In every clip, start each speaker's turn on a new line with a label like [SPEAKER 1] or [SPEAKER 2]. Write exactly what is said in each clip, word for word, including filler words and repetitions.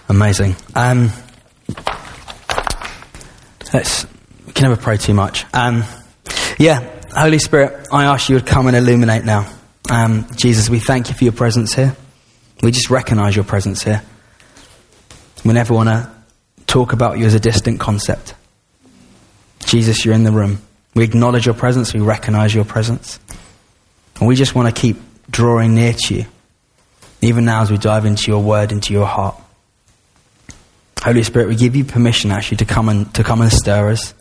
[SPEAKER 1] Amazing. Um, let's, we can never pray too much. Um, yeah, Holy Spirit, I ask you to come and illuminate now. Um, Jesus, we thank you for your presence here. We just recognise your presence here. We never want to talk about you as a distant concept. Jesus, you're in the room. We acknowledge your presence. We recognise your presence. And we just want to keep drawing near to you, even now as we dive into your word, into your heart. Holy Spirit, we give you permission actually to come and to come and stir us.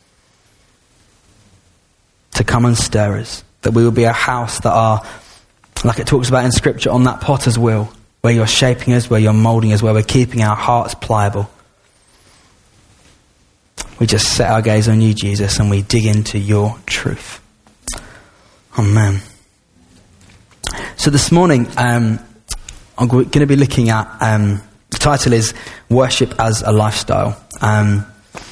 [SPEAKER 1] To come and stir us. That we will be a house that are, like it talks about in Scripture, on that potter's wheel, where you're shaping us, where you're moulding us, where we're keeping our hearts pliable. We just set our gaze on you, Jesus, and we dig into your truth. Amen. So this morning, um, I'm going to be looking at, um, the title is Worship as a Lifestyle. Um,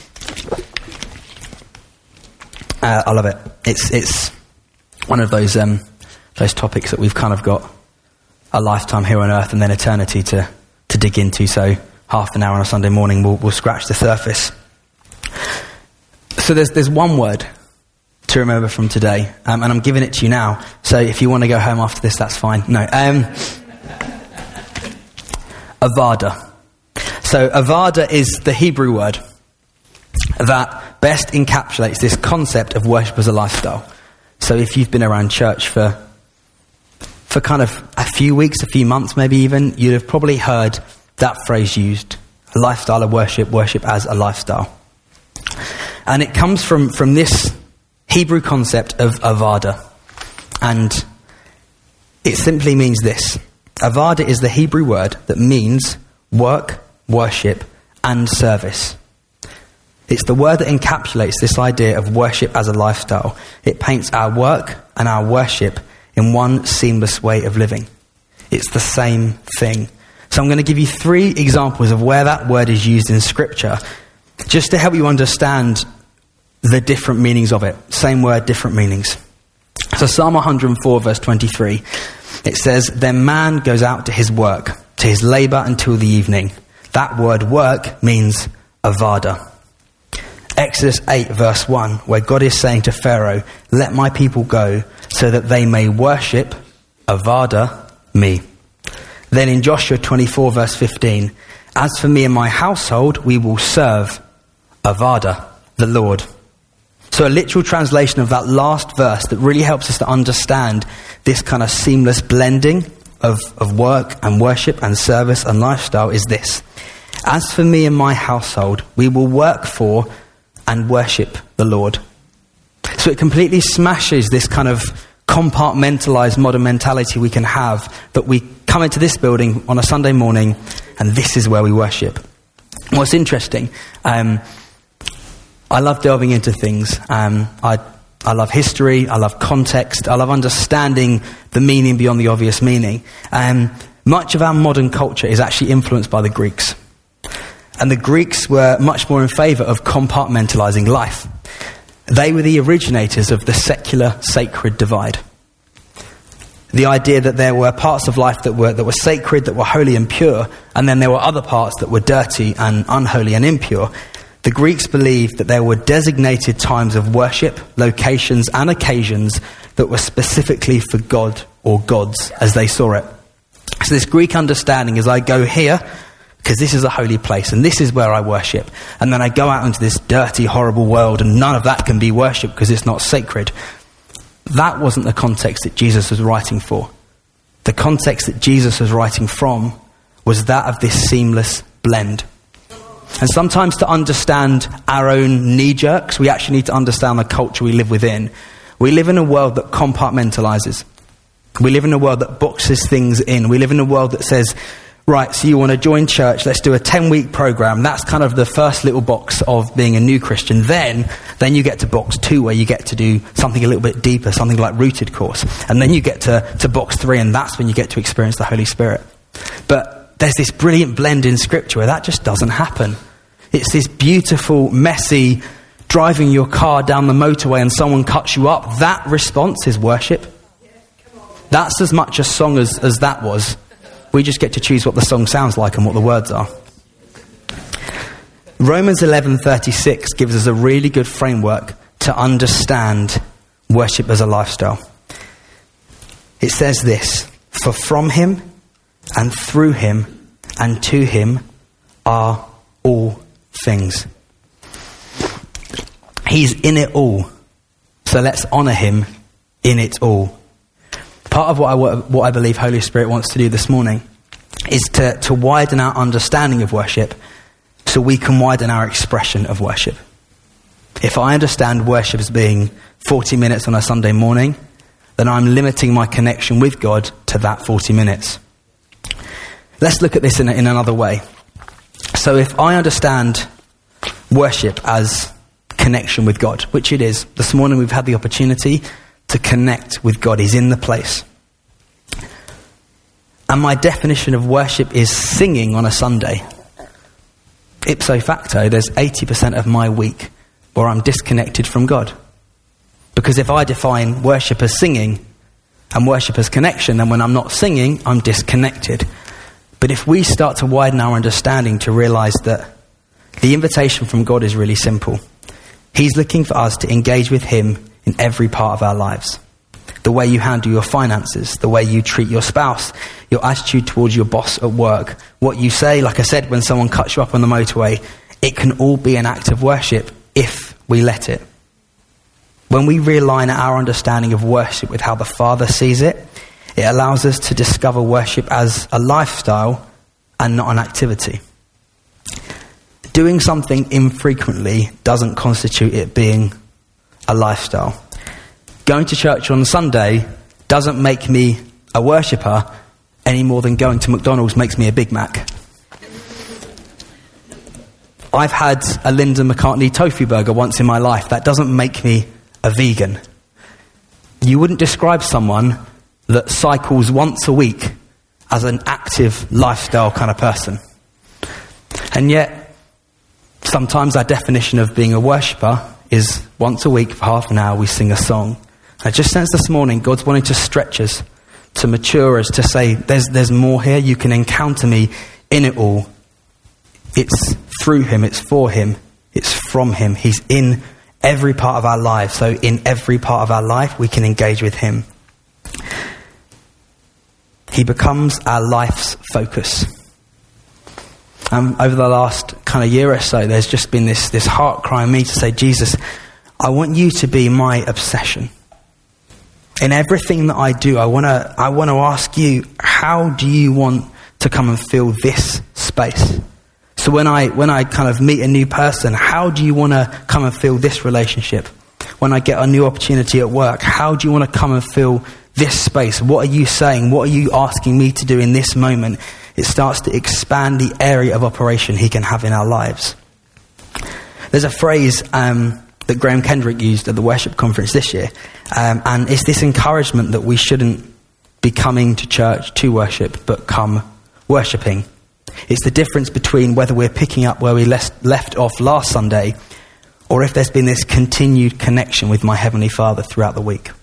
[SPEAKER 1] uh, I love it. It's it's one of those um, those topics that we've kind of got a lifetime here on earth and then eternity to, to dig into. So half an hour on a Sunday morning, we'll, we'll scratch the surface. So there's there's one word to remember from today, um, and I'm giving it to you now. So if you want to go home after this, that's fine. No. Um, Avada. So Avada is the Hebrew word that best encapsulates this concept of worship as a lifestyle. So if you've been around church for for kind of a few weeks, a few months maybe even, you'd have probably heard that phrase used. A lifestyle of worship, worship as a lifestyle. And it comes from, from this Hebrew concept of Avada. And it simply means this. Avada is the Hebrew word that means work, worship, and service. It's the word that encapsulates this idea of worship as a lifestyle. It paints our work and our worship in one seamless way of living. It's the same thing. So I'm going to give you three examples of where that word is used in Scripture, just to help you understand the different meanings of it. Same word, different meanings. So Psalm one hundred four verse twenty-three, it says, "Then man goes out to his work, to his labour until the evening." That word work means avada. Exodus eight verse one, where God is saying to Pharaoh, "Let my people go so that they may worship, avada, me." Then in Joshua twenty-four verse fifteen, "As for me and my household, we will serve, avada, the Lord." So a literal translation of that last verse that really helps us to understand this kind of seamless blending of, of work and worship and service and lifestyle is this. "As for me and my household, we will work for and worship the Lord." So it completely smashes this kind of compartmentalized modern mentality we can have, that we come into this building on a Sunday morning and this is where we worship. What's interesting, um, I love delving into things. Um, I I love history. I love context. I love understanding the meaning beyond the obvious meaning. Um, much of our modern culture is actually influenced by the Greeks. And the Greeks were much more in favour of compartmentalising life. They were the originators of the secular-sacred divide. The idea that there were parts of life that were that were sacred, that were holy and pure, and then there were other parts that were dirty and unholy and impure. The Greeks believed that there were designated times of worship, locations and occasions that were specifically for God or gods as they saw it. So this Greek understanding is, I go here because this is a holy place and this is where I worship. And then I go out into this dirty, horrible world and none of that can be worshipped because it's not sacred. That wasn't the context that Jesus was writing for. The context that Jesus was writing from was that of this seamless blend. And sometimes to understand our own knee-jerks, we actually need to understand the culture we live within. We live in a world that compartmentalizes. We live in a world that boxes things in. We live in a world that says, right, so you want to join church, let's do a ten-week program. That's kind of the first little box of being a new Christian. Then, then you get to box two, where you get to do something a little bit deeper, something like Rooted course. And then you get to, to box three, and that's when you get to experience the Holy Spirit. But there's this brilliant blend in Scripture where that just doesn't happen. It's this beautiful, messy, driving your car down the motorway and someone cuts you up. That response is worship. That's as much a song as, as that was. We just get to choose what the song sounds like and what the words are. Romans eleven thirty-six gives us a really good framework to understand worship as a lifestyle. It says this: for from him and through him and to him are all things. He's in it all. So let's honour him in it all. Part of what I, what I believe Holy Spirit wants to do this morning is to, to widen our understanding of worship so we can widen our expression of worship. If I understand worship as being forty minutes on a Sunday morning, then I'm limiting my connection with God to that forty minutes. Let's look at this in, in another way. So if I understand worship as connection with God, which it is, this morning we've had the opportunity to connect with God. He's in the place. And my definition of worship is singing on a Sunday. Ipso facto, there's eighty percent of my week where I'm disconnected from God. Because if I define worship as singing and worship as connection, then when I'm not singing, I'm disconnected. But if we start to widen our understanding to realise that the invitation from God is really simple. He's looking for us to engage with him in every part of our lives. The way you handle your finances, the way you treat your spouse, your attitude towards your boss at work, what you say, like I said, when someone cuts you up on the motorway, it can all be an act of worship if we let it. When we realign our understanding of worship with how the Father sees it, it allows us to discover worship as a lifestyle and not an activity. Doing something infrequently doesn't constitute it being a lifestyle. Going to church on Sunday doesn't make me a worshipper any more than going to McDonald's makes me a Big Mac. I've had a Linda McCartney tofu burger once in my life. That doesn't make me a vegan. You wouldn't describe someone that cycles once a week as an active lifestyle kind of person. And yet, sometimes our definition of being a worshipper is once a week for half an hour we sing a song. I just sense this morning God's wanting to stretch us, to mature us, to say there's there's more here. You can encounter me in it all. It's through him, it's for him, it's from him. He's in every part of our life. So in every part of our life we can engage with him. He becomes our life's focus. Um, over the last kind of year or so, there's just been this, this heart cry in me to say, Jesus, I want you to be my obsession. In everything that I do, I want to I want to ask you, how do you want to come and fill this space? So when I when I kind of meet a new person, how do you want to come and fill this relationship? When I get a new opportunity at work, how do you want to come and fill this space? What are you saying? What are you asking me to do in this moment? It starts to expand the area of operation he can have in our lives. There's a phrase um, that Graham Kendrick used at the worship conference this year, um, and it's this encouragement that we shouldn't be coming to church to worship, but come worshipping. It's the difference between whether we're picking up where we left, left off last Sunday, or if there's been this continued connection with my Heavenly Father throughout the week.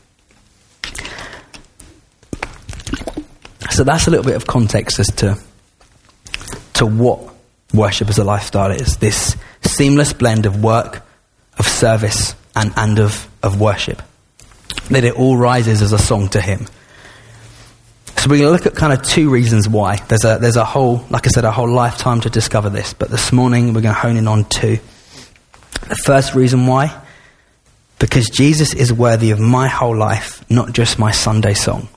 [SPEAKER 1] So that's a little bit of context as to to what worship as a lifestyle is. This seamless blend of work, of service, and, and of, of worship. That it all rises as a song to him. So we're going to look at kind of two reasons why. There's a there's a whole, like I said, a whole lifetime to discover this. But this morning we're going to hone in on two. The first reason why, because Jesus is worthy of my whole life, not just my Sunday song.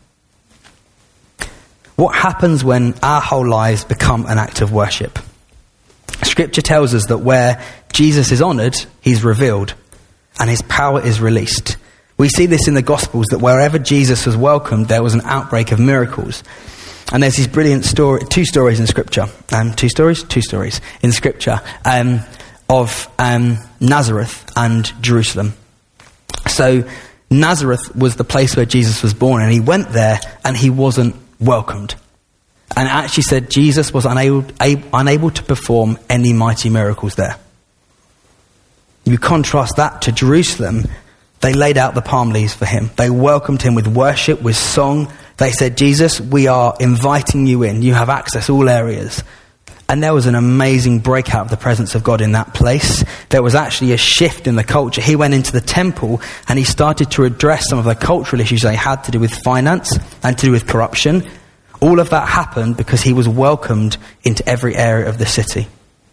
[SPEAKER 1] What happens when our whole lives become an act of worship? Scripture tells us that where Jesus is honoured, he's revealed, and his power is released. We see this in the Gospels, that wherever Jesus was welcomed, there was an outbreak of miracles. And there's these brilliant story, two stories in Scripture, um, two stories, two stories in Scripture um, of um, Nazareth and Jerusalem. So Nazareth was the place where Jesus was born, and he went there, and he wasn't welcomed. And it actually said Jesus was unable, able, unable to perform any mighty miracles there. You contrast that to Jerusalem. They laid out the palm leaves for him. They welcomed him with worship, with song. They said, Jesus, we are inviting you in. You have access all areas. And there was an amazing breakout of the presence of God in that place. There was actually a shift in the culture. He went into the temple and he started to address some of the cultural issues they had to do with finance and to do with corruption. All of that happened because he was welcomed into every area of the city.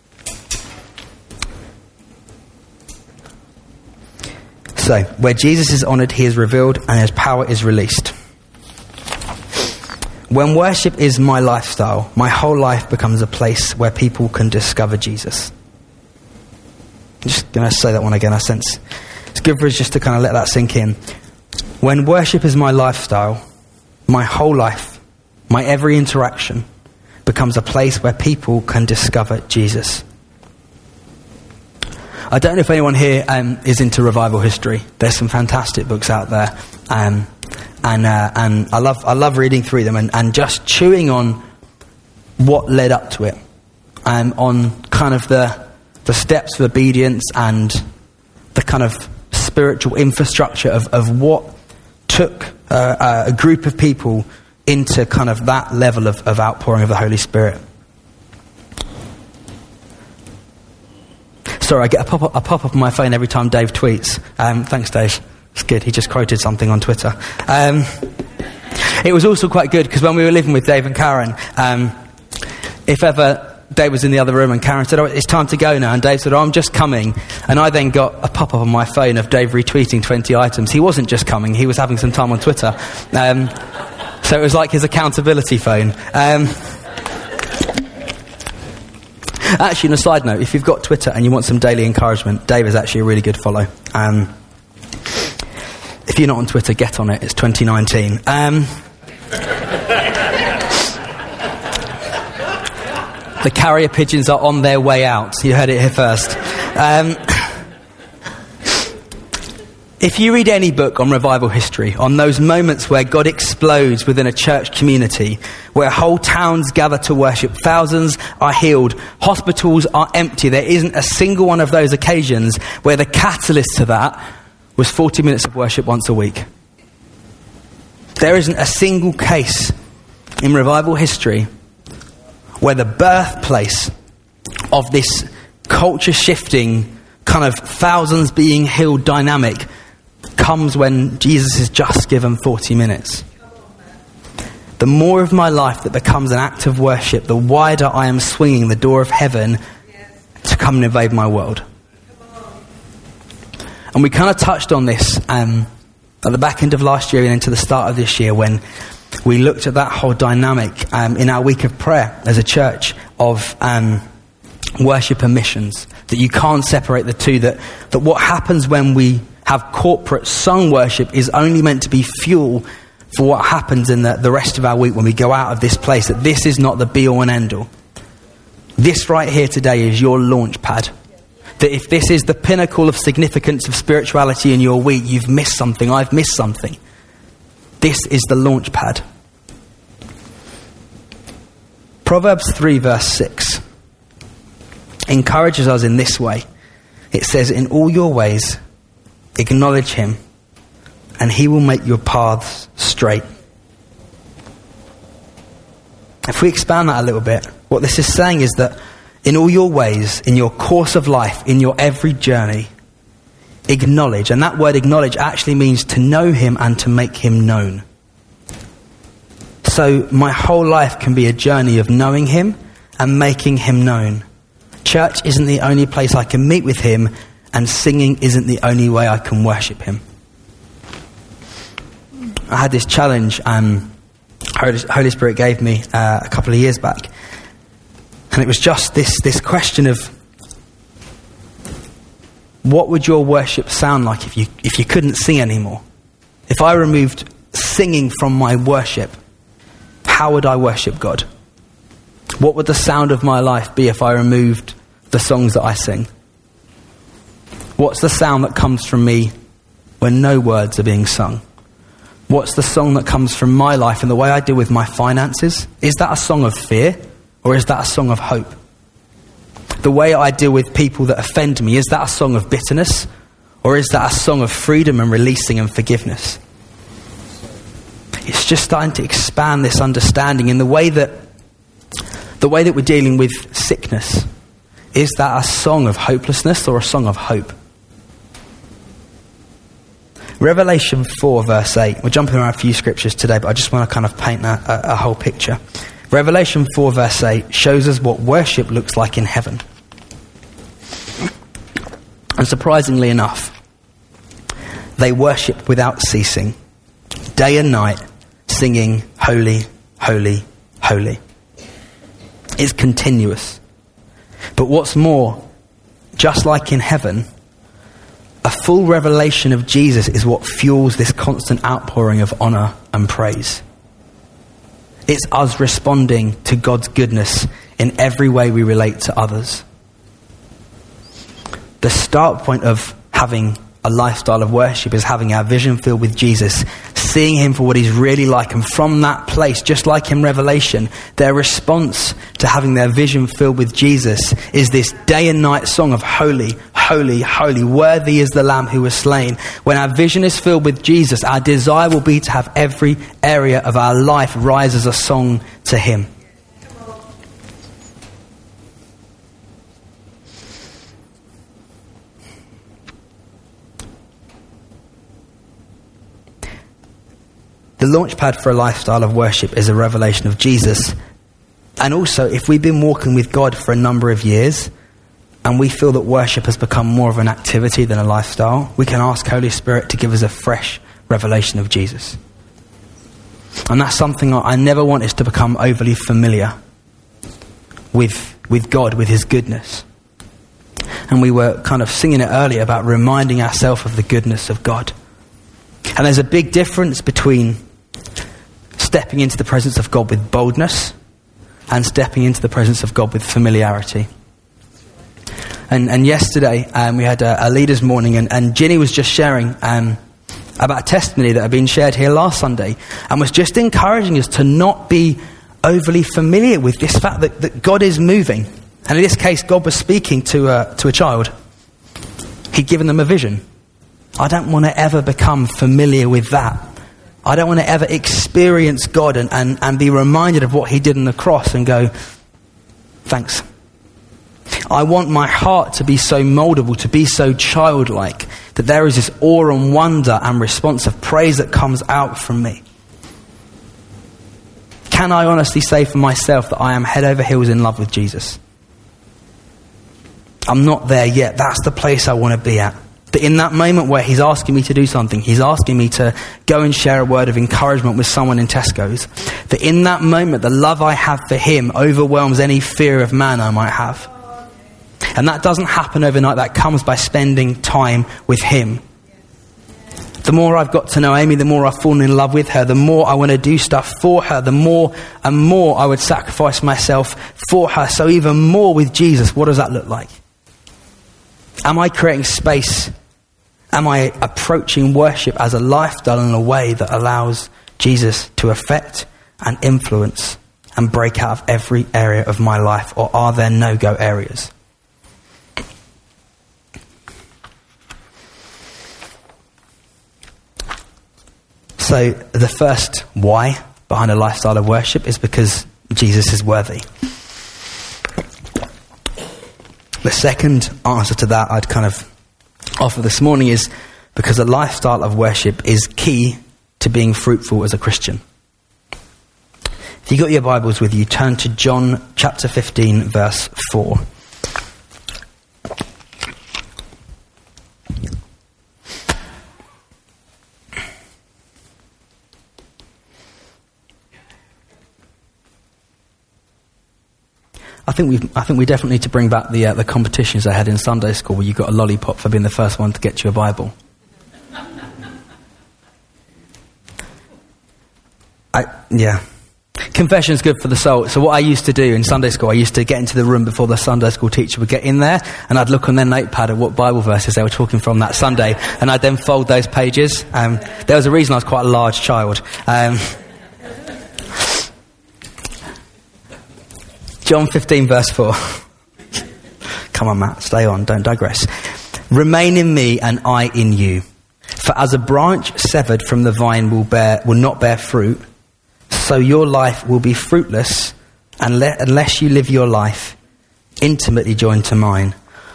[SPEAKER 1] So, where Jesus is honoured, he is revealed and his power is released. When worship is my lifestyle, my whole life becomes a place where people can discover Jesus. I'm just going to say that one again. I sense it's good for us just to kind of let that sink in. When worship is my lifestyle, my whole life, my every interaction becomes a place where people can discover Jesus. I don't know if anyone here um, is into revival history. There's some fantastic books out there. Um, and uh, and I love I love reading through them and, and just chewing on what led up to it. Um, on kind of the the steps of obedience and the kind of spiritual infrastructure of, of what took uh, a group of people into kind of that level of, of outpouring of the Holy Spirit. Sorry, I get a pop-up, a pop-up on my phone every time Dave tweets. Um, thanks, Dave. It's good. He just quoted something on Twitter. Um, it was also quite good because when we were living with Dave and Karen, um, if ever Dave was in the other room and Karen said, oh, it's time to go now, and Dave said, oh, I'm just coming. And I then got a pop-up on my phone of Dave retweeting twenty items. He wasn't just coming. He was having some time on Twitter. Um, so it was like his accountability phone. Um Actually, on a side note, if you've got Twitter and you want some daily encouragement, Dave is actually a really good follow. Um, if you're not on Twitter, get on it. It's twenty nineteen. Um, the carrier pigeons are on their way out. You heard it here first. Um, if you read any book on revival history, on those moments where God explodes within a church community, where whole towns gather to worship, thousands are healed, hospitals are empty, there isn't a single one of those occasions where the catalyst to that was forty minutes of worship once a week. There isn't a single case in revival history where the birthplace of this culture-shifting, kind of thousands being healed dynamic comes when Jesus is just given forty minutes. The more of my life that becomes an act of worship, the wider I am swinging the door of heaven to come and invade my world. And we kind of touched on this um, at the back end of last year and into the start of this year when we looked at that whole dynamic um, in our week of prayer as a church of um, worship and missions. That you can't separate the two. That, that what happens when we have corporate song worship is only meant to be fuel for what happens in the, the rest of our week when we go out of this place. That this is not the be-all and end-all. This right here today is your launch pad. That if this is the pinnacle of significance of spirituality in your week, you've missed something, I've missed something. This is the launch pad. Proverbs three verse six encourages us in this way. It says, in all your ways, acknowledge him, and he will make your paths straight. If we expand that a little bit, what this is saying is that in all your ways, in your course of life, in your every journey, acknowledge. And that word acknowledge actually means to know him and to make him known. So my whole life can be a journey of knowing him and making him known. Church isn't the only place I can meet with him, and singing isn't the only way I can worship him. I had this challenge um, Holy Spirit gave me uh, a couple of years back. And it was just this, this question of, what would your worship sound like if you if you couldn't sing anymore? If I removed singing from my worship, how would I worship God? What would the sound of my life be if I removed the songs that I sing? What's the sound that comes from me when no words are being sung? What's the song that comes from my life and the way I deal with my finances? Is that a song of fear, or is that a song of hope? The way I deal with people that offend me, is that a song of bitterness, or is that a song of freedom and releasing and forgiveness? It's just starting to expand this understanding in the way that The way that we're dealing with sickness, is that a song of hopelessness or a song of hope? Revelation four verse eight. We're jumping around a few scriptures today, but I just want to kind of paint a, a, a whole picture. Revelation four verse eight shows us what worship looks like in heaven. And surprisingly enough, they worship without ceasing, day and night, singing, holy, holy, holy. It's continuous. But what's more, just like in heaven, a full revelation of Jesus is what fuels this constant outpouring of honour and praise. It's us responding to God's goodness in every way we relate to others. The start point of having a lifestyle of worship is having our vision filled with Jesus, seeing him for what he's really like. And from that place, just like in Revelation, their response to having their vision filled with Jesus is this day and night song of holy, holy, holy, worthy is the Lamb who was slain. When our vision is filled with Jesus, our desire will be to have every area of our life rise as a song to him. The launchpad for a lifestyle of worship is a revelation of Jesus. And also, if we've been walking with God for a number of years and we feel that worship has become more of an activity than a lifestyle, we can ask Holy Spirit to give us a fresh revelation of Jesus. And that's something I never want is to become overly familiar with, with God, with his goodness. And we were kind of singing it earlier about reminding ourselves of the goodness of God. And there's a big difference between stepping into the presence of God with boldness and stepping into the presence of God with familiarity. And, and yesterday um, we had a, a leaders' morning, and, and Ginny was just sharing um, about a testimony that had been shared here last Sunday, and was just encouraging us to not be overly familiar with this fact that, that God is moving. And in this case, God was speaking to a, to a child. He'd given them a vision. I don't want to ever become familiar with that. I don't want to ever experience God and, and, and be reminded of what he did on the cross and go, thanks. I want my heart to be so moldable, to be so childlike, that there is this awe and wonder and response of praise that comes out from me. Can I honestly say for myself that I am head over heels in love with Jesus? I'm not there yet. That's the place I want to be at. That in that moment where he's asking me to do something, he's asking me to go and share a word of encouragement with someone in Tesco's, that in that moment the love I have for him overwhelms any fear of man I might have. And that doesn't happen overnight. That comes by spending time with him. The more I've got to know Amy, the more I've fallen in love with her, the more I want to do stuff for her, the more and more I would sacrifice myself for her. So even more with Jesus, what does that look like? Am I creating space? Am I approaching worship as a lifestyle in a way that allows Jesus to affect and influence and break out of every area of my life? Or are there no-go areas? So the first why behind a lifestyle of worship is because Jesus is worthy. The second answer to that I'd kind of offer this morning is because a lifestyle of worship is key to being fruitful as a Christian. If you've got your Bibles with you, turn to John chapter fifteen, verse four. I think we I think we definitely need to bring back the uh, the competitions I had in Sunday school where you got a lollipop for being the first one to get you a Bible. I, yeah. Confession is good for the soul. So what I used to do in Sunday school, I used to get into the room before the Sunday school teacher would get in there, and I'd look on their notepad at what Bible verses they were talking from that Sunday, and I'd then fold those pages. Um, there was a reason I was quite a large child. Um, John fifteen, verse four. Come on, Matt, stay on, don't digress. Remain in me and I in you. For as a branch severed from the vine will bear will not bear fruit, so your life will be fruitless unless, unless you live your life intimately joined to mine.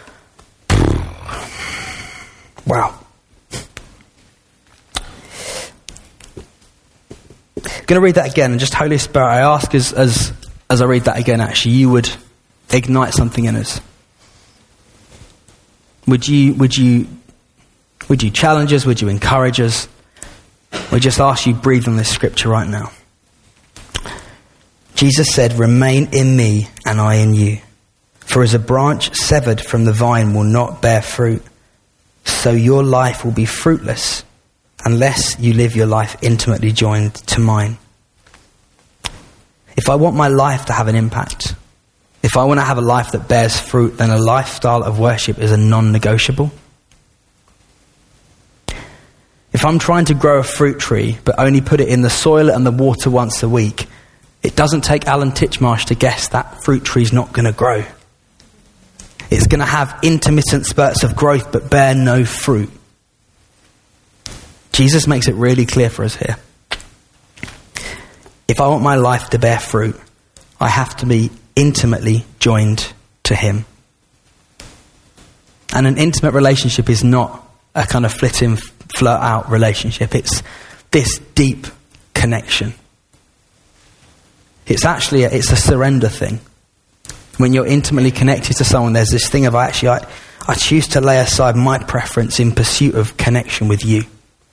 [SPEAKER 1] Wow. I'm going to read that again, and just Holy Spirit, I ask as, as, as I read that again, actually, you would ignite something in us. Would you, would you, would you challenge us? Would you encourage us? We just ask you, breathe on this scripture right now. Jesus said, remain in me and I in you. For as a branch severed from the vine will not bear fruit, so your life will be fruitless unless you live your life intimately joined to mine. If I want my life to have an impact, if I want to have a life that bears fruit, then a lifestyle of worship is a non-negotiable. If I'm trying to grow a fruit tree, but only put it in the soil and the water once a week, it doesn't take Alan Titchmarsh to guess that fruit tree's not going to grow. It's going to have intermittent spurts of growth, but bear no fruit. Jesus makes it really clear for us here. If I want my life to bear fruit, I have to be intimately joined to him. And an intimate relationship is not a kind of flit in, flirt out relationship. It's this deep connection. It's actually, a, it's a surrender thing. When you're intimately connected to someone, there's this thing of actually, I, I choose to lay aside my preference in pursuit of connection with you.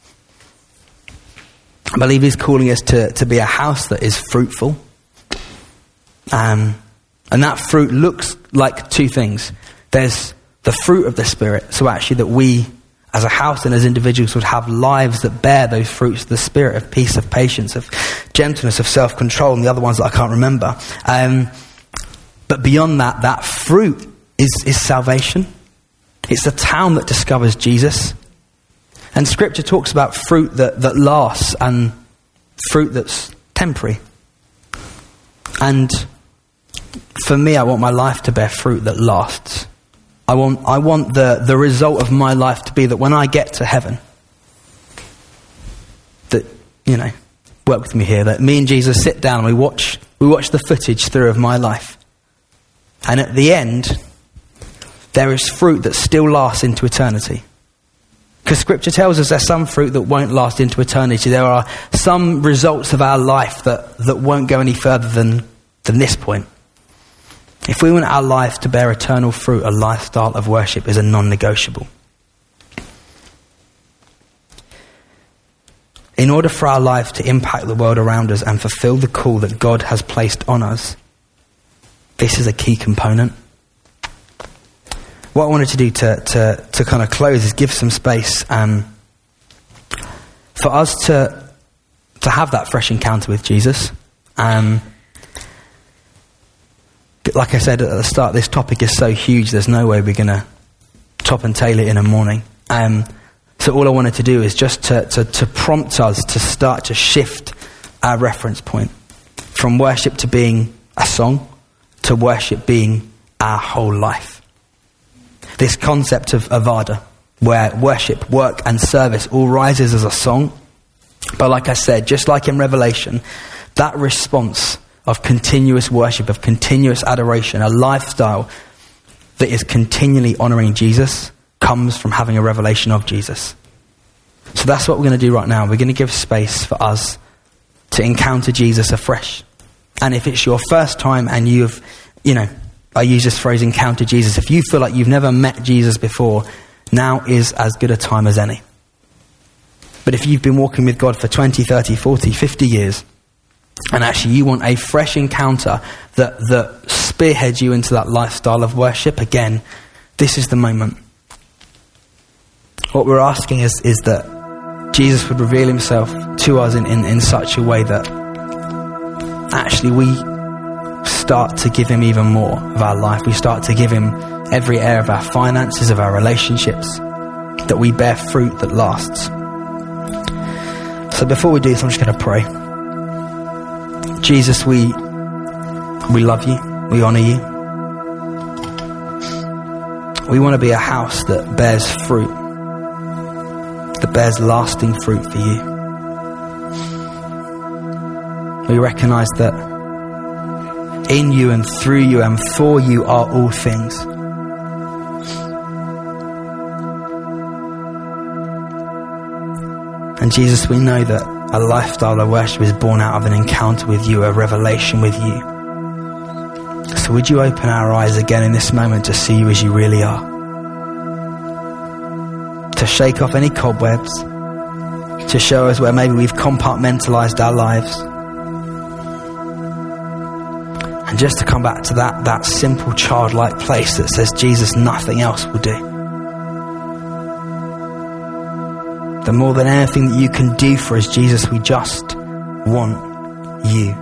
[SPEAKER 1] I believe he's calling us to, to be a house that is fruitful. Um, and that fruit looks like two things. There's the fruit of the Spirit, so actually that we as a house and as individuals would have lives that bear those fruits of the Spirit, of peace, of patience, of gentleness, of self-control, and the other ones that I can't remember. Um, but beyond that, that fruit is, is salvation. It's the town that discovers Jesus. And Scripture talks about fruit that, that lasts and fruit that's temporary. And for me, I want my life to bear fruit that lasts. I want I want the, the result of my life to be that when I get to heaven, that, you know, work with me here, that me and Jesus sit down and we watch we watch the footage through of my life. And at the end, there is fruit that still lasts into eternity. Because Scripture tells us there's some fruit that won't last into eternity. There are some results of our life that, that won't go any further than, than this point. If we want our life to bear eternal fruit, a lifestyle of worship is a non-negotiable. In order for our life to impact the world around us and fulfill the call that God has placed on us, this is a key component. What I wanted to do to, to, to kind of close is give some space um, for us to, to have that fresh encounter with Jesus. Um Like I said at the start, this topic is so huge, there's no way we're going to top and tail it in a morning. Um, so all I wanted to do is just to, to, to prompt us to start to shift our reference point from worship to being a song to worship being our whole life. This concept of Avada, where worship, work and service all rises as a song. But like I said, just like in Revelation, that response of continuous worship, of continuous adoration, a lifestyle that is continually honouring Jesus, comes from having a revelation of Jesus. So that's what we're going to do right now. We're going to give space for us to encounter Jesus afresh. And if it's your first time and you've, you know, I use this phrase, encounter Jesus. If you feel like you've never met Jesus before, now is as good a time as any. But if you've been walking with God for twenty, thirty, forty, fifty years, and actually you want a fresh encounter that, that spearheads you into that lifestyle of worship, again, this is the moment. What we're asking is, is that Jesus would reveal himself to us in, in, in such a way that actually we start to give him even more of our life. We start to give him every area of our finances, of our relationships, that we bear fruit that lasts. So before we do this, I'm just going to pray. Jesus, we we love you. We honour you. We want to be a house that bears fruit, that bears lasting fruit for you. We recognise that in you and through you and for you are all things. And Jesus, we know that a lifestyle of worship is born out of an encounter with you, a revelation with you. So would you open our eyes again in this moment to see you as you really are? To shake off any cobwebs, to show us where maybe we've compartmentalized our lives. And just to come back to that, that simple childlike place that says, Jesus, nothing else will do. The more than anything that you can do for us, Jesus, we just want you.